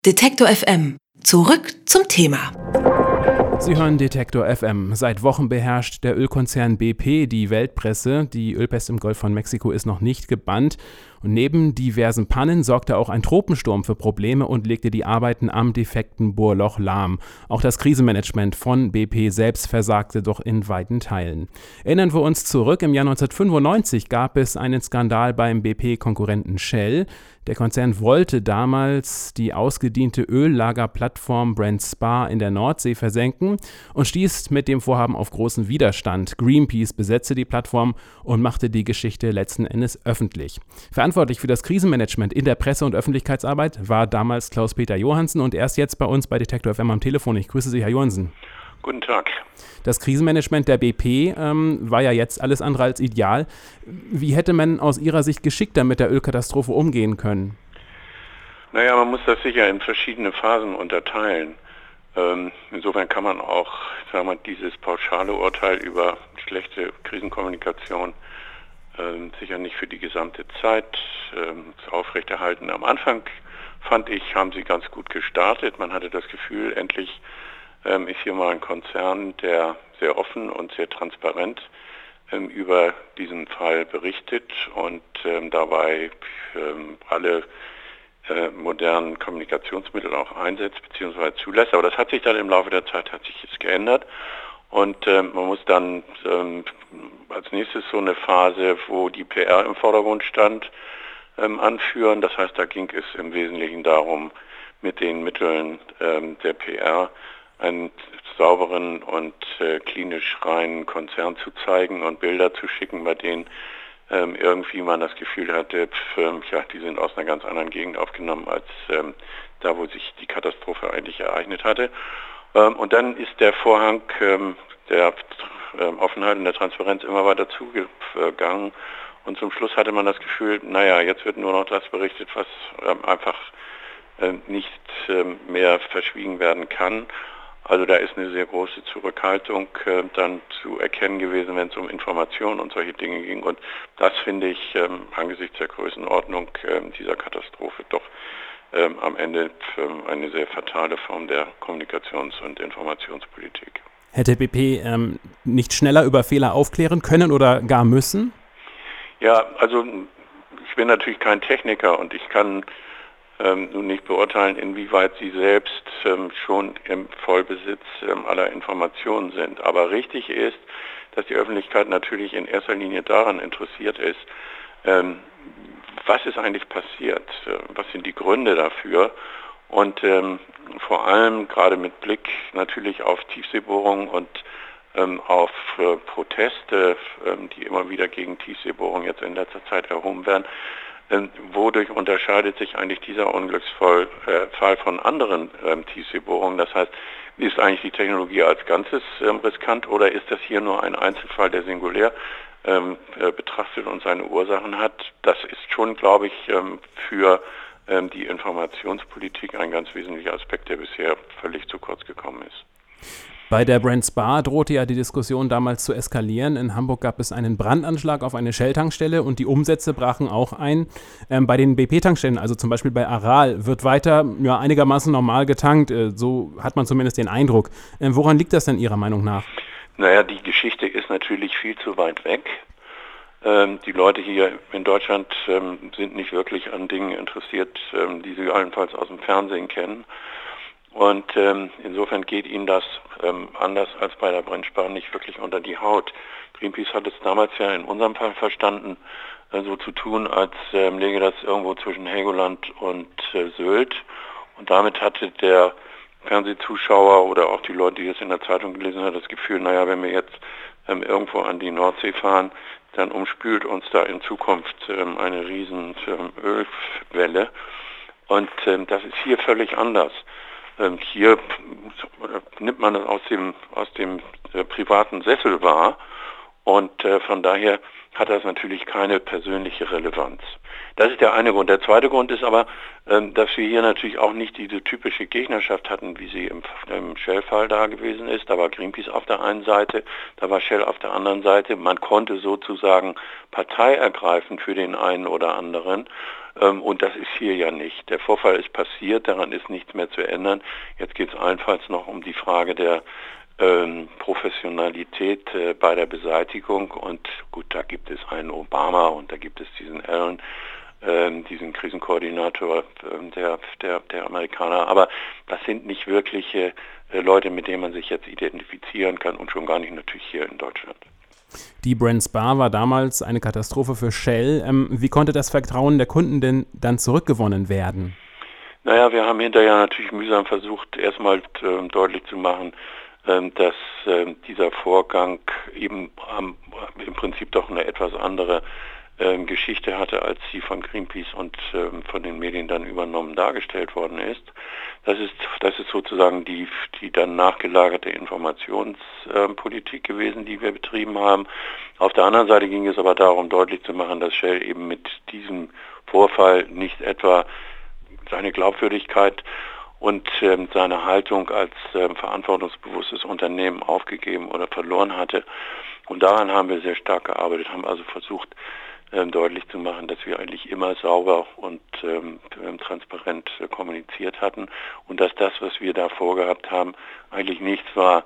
Detektor FM. Zurück zum Thema. Sie hören Detektor FM. Seit Wochen beherrscht der Ölkonzern BP die Weltpresse. Die Ölpest im Golf von Mexiko ist noch nicht gebannt. Und neben diversen Pannen sorgte auch ein Tropensturm für Probleme und legte die Arbeiten am defekten Bohrloch lahm. Auch das Krisenmanagement von BP selbst versagte doch in weiten Teilen. Erinnern wir uns zurück, im Jahr 1995 gab es einen Skandal beim BP-Konkurrenten Shell. Der Konzern wollte damals die ausgediente Öllagerplattform Brent Spar in der Nordsee versenken und stieß mit dem Vorhaben auf großen Widerstand. Greenpeace besetzte die Plattform und machte die Geschichte letzten Endes öffentlich. Verantwortlich für das Krisenmanagement in der Presse- und Öffentlichkeitsarbeit war damals Klaus-Peter Johansen und er ist jetzt bei uns bei Detektor FM am Telefon. Ich grüße Sie, Herr Johansen. Guten Tag. Das Krisenmanagement der BP war ja jetzt alles andere als ideal. Wie hätte man aus Ihrer Sicht geschickter mit der Ölkatastrophe umgehen können? Naja, man muss das sicher in verschiedene Phasen unterteilen. Insofern kann man auch, dieses pauschale Urteil über schlechte Krisenkommunikation sicher nicht für die gesamte Zeit aufrechterhalten. Am Anfang, fand ich, haben sie ganz gut gestartet. Man hatte das Gefühl, endlich ist hier mal ein Konzern, der sehr offen und sehr transparent über diesen Fall berichtet und dabei alle modernen Kommunikationsmittel auch einsetzt bzw. zulässt. Aber das hat sich dann im Laufe der Zeit geändert und man muss dann als nächstes so eine Phase, wo die PR im Vordergrund stand, anführen. Das heißt, da ging es im Wesentlichen darum, mit den Mitteln der PR einen sauberen und klinisch reinen Konzern zu zeigen und Bilder zu schicken, bei denen irgendwie man das Gefühl hatte, die sind aus einer ganz anderen Gegend aufgenommen als da, wo sich die Katastrophe eigentlich ereignet hatte. Und dann ist der Vorhang der Offenheit und der Transparenz immer weiter zugegangen und zum Schluss hatte man das Gefühl, jetzt wird nur noch das berichtet, was einfach nicht mehr verschwiegen werden kann. Also da ist eine sehr große Zurückhaltung dann zu erkennen gewesen, wenn es um Informationen und solche Dinge ging. Und das finde ich angesichts der Größenordnung dieser Katastrophe doch am Ende eine sehr fatale Form der Kommunikations- und Informationspolitik. Hätte BP nicht schneller über Fehler aufklären können oder gar müssen? Ja, also ich bin natürlich kein Techniker und ich kann nun nicht beurteilen, inwieweit sie selbst schon im Vollbesitz aller Informationen sind. Aber richtig ist, dass die Öffentlichkeit natürlich in erster Linie daran interessiert ist, was ist eigentlich passiert, was sind die Gründe dafür und vor allem gerade mit Blick natürlich auf Tiefseebohrungen und auf Proteste, die immer wieder gegen Tiefseebohrungen jetzt in letzter Zeit erhoben werden. Wodurch unterscheidet sich eigentlich dieser Unglücksfall von anderen Tiefseebohrungen? Das heißt, ist eigentlich die Technologie als Ganzes riskant oder ist das hier nur ein Einzelfall, der singulär betrachtet und seine Ursachen hat? Das ist schon, glaube ich, für die Informationspolitik ein ganz wesentlicher Aspekt, der bisher völlig zu kurz gekommen ist. Bei der Brent Spar drohte ja die Diskussion damals zu eskalieren. In Hamburg gab es einen Brandanschlag auf eine Shell-Tankstelle und die Umsätze brachen auch ein. Bei den BP-Tankstellen, also zum Beispiel bei Aral, wird weiter einigermaßen normal getankt. So hat man zumindest den Eindruck. Woran liegt das denn Ihrer Meinung nach? Die Geschichte ist natürlich viel zu weit weg. Die Leute hier in Deutschland sind nicht wirklich an Dingen interessiert, die sie allenfalls aus dem Fernsehen kennen. Und insofern geht ihnen das anders als bei der Brent Spar nicht wirklich unter die Haut. Greenpeace hat es damals ja in unserem Fall verstanden, so zu tun, als läge das irgendwo zwischen Helgoland und Sylt. Und damit hatte der Fernsehzuschauer oder auch die Leute, die es in der Zeitung gelesen haben, das Gefühl, wenn wir jetzt irgendwo an die Nordsee fahren, dann umspült uns da in Zukunft eine riesen Ölwelle. Und das ist hier völlig anders. Hier nimmt man es aus dem privaten Sessel wahr und von daher hat das natürlich keine persönliche Relevanz. Das ist der eine Grund. Der zweite Grund ist aber, dass wir hier natürlich auch nicht diese typische Gegnerschaft hatten, wie sie im Shell-Fall da gewesen ist. Da war Greenpeace auf der einen Seite, da war Shell auf der anderen Seite. Man konnte sozusagen Partei ergreifen für den einen oder anderen. Und das ist hier ja nicht. Der Vorfall ist passiert, daran ist nichts mehr zu ändern. Jetzt geht es allenfalls noch um die Frage der Professionalität bei der Beseitigung. Und gut, da gibt es einen Obama und da gibt es diesen Allen, diesen Krisenkoordinator der Amerikaner. Aber das sind nicht wirkliche Leute, mit denen man sich jetzt identifizieren kann und schon gar nicht natürlich hier in Deutschland. Die Brent Spar war damals eine Katastrophe für Shell. Wie konnte das Vertrauen der Kunden denn dann zurückgewonnen werden? Naja, wir haben hinterher natürlich mühsam versucht, erstmal deutlich zu machen, dass dieser Vorgang eben im Prinzip doch eine etwas andere Geschichte hatte, als sie von Greenpeace und von den Medien dann übernommen dargestellt worden ist. Das ist sozusagen die dann nachgelagerte Informationspolitik gewesen, die wir betrieben haben. Auf der anderen Seite ging es aber darum, deutlich zu machen, dass Shell eben mit diesem Vorfall nicht etwa seine Glaubwürdigkeit und seine Haltung als verantwortungsbewusstes Unternehmen aufgegeben oder verloren hatte. Und daran haben wir sehr stark gearbeitet, haben also versucht, deutlich zu machen, dass wir eigentlich immer sauber und transparent kommuniziert hatten und dass das, was wir da vorgehabt haben, eigentlich nichts war,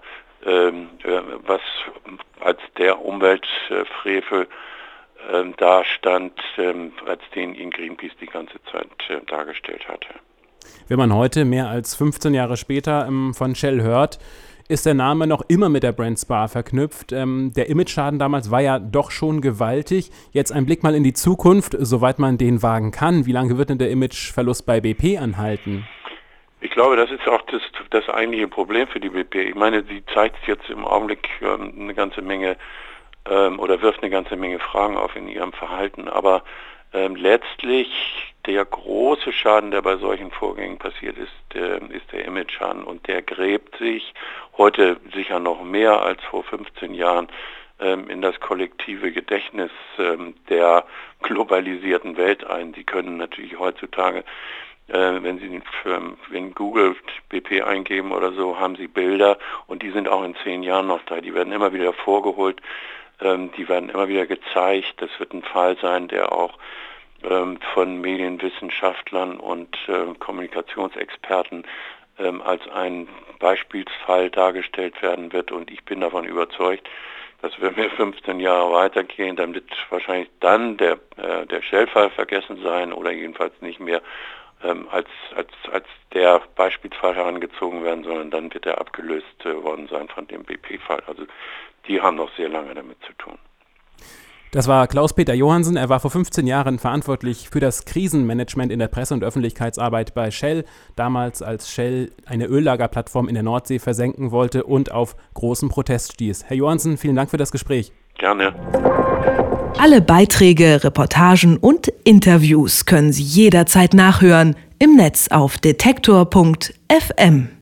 was als der Umweltfrevel dastand, als den ihn Greenpeace die ganze Zeit dargestellt hatte. Wenn man heute, mehr als 15 Jahre später, von Shell hört, ist der Name noch immer mit der Brent Spar verknüpft. Der Imageschaden damals war ja doch schon gewaltig. Jetzt ein Blick mal in die Zukunft, soweit man den wagen kann. Wie lange wird denn der Imageverlust bei BP anhalten? Ich glaube, das ist auch das eigentliche Problem für die BP. Ich meine, sie zeigt jetzt im Augenblick eine ganze Menge oder wirft eine ganze Menge Fragen auf in ihrem Verhalten. Aber letztlich der große Schaden, der bei solchen Vorgängen passiert ist der Imageschaden und der gräbt sich heute sicher noch mehr als vor 15 Jahren in das kollektive Gedächtnis der globalisierten Welt ein. Sie können natürlich heutzutage, wenn Sie in Google BP eingeben oder so, haben Sie Bilder und die sind auch in 10 Jahren noch da. Die werden immer wieder vorgeholt, die werden immer wieder gezeigt. Das wird ein Fall sein, der auch von Medienwissenschaftlern und Kommunikationsexperten als ein Beispielsfall dargestellt werden wird. Und ich bin davon überzeugt, dass wenn wir 15 Jahre weitergehen, dann wird wahrscheinlich dann der Shell-Fall vergessen sein oder jedenfalls nicht mehr als der Beispielsfall herangezogen werden, sondern dann wird er abgelöst worden sein von dem BP-Fall. Also die haben noch sehr lange damit zu tun. Das war Klaus-Peter Johansen. Er war vor 15 Jahren verantwortlich für das Krisenmanagement in der Presse- und Öffentlichkeitsarbeit bei Shell. Damals, als Shell eine Öllagerplattform in der Nordsee versenken wollte und auf großen Protest stieß. Herr Johansen, vielen Dank für das Gespräch. Gerne. Alle Beiträge, Reportagen und Interviews können Sie jederzeit nachhören im Netz auf detektor.fm.